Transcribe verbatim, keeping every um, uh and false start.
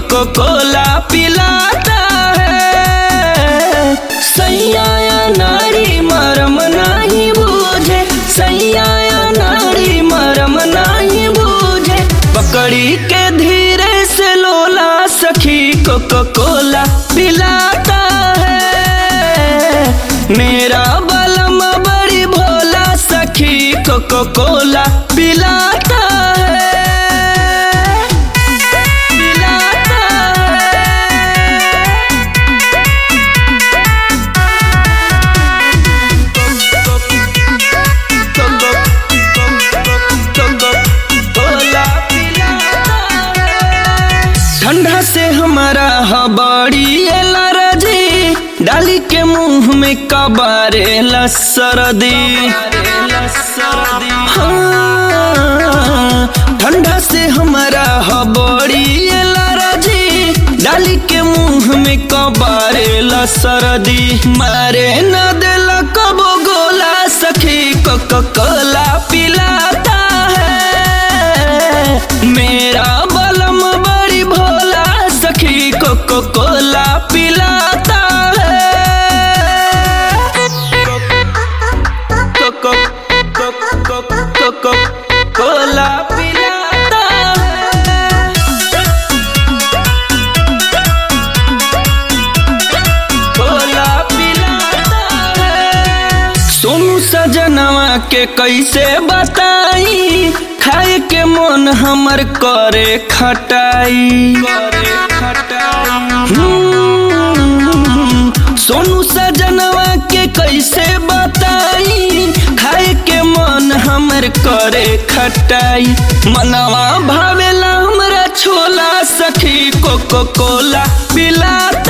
Cocoa कोला पिलाता है। सैया नारी मरम नहीं बूझे, सैया नारी मरम नहीं बूझे। पकड़ी के धीरे से लोला सखी कोको कोला पिलाता है। मेरा बलम बड़ी भोला सखी कोको कोला पिलाता है, पिलाता है। ठंडा से हमारा बड़ी एलर्जी, डाली के मुंह में कबारे लसरदी। हाँ, ठंडा से हमारा बड़ी एलर्जी, डाली के मुंह में कबारे लसरदी। मारे न देला कबो गोला सखी कोको कोला पिलाता है। मेरा बलम बड़ी भोला सखी कोको कोला पिलाता है। कोको कोको कोको कोला पिलाता है, कोला पिलाता है। सोनू सजनवा के कैसे बताई, खाए के मन हमर करे खटाई, करे खटाई। सोनू सजनवा के कैसे बताई, खाए के मन हमर करे खटाई। मनवा भावेला हमरा छोला सखी कोको कोला पिलाता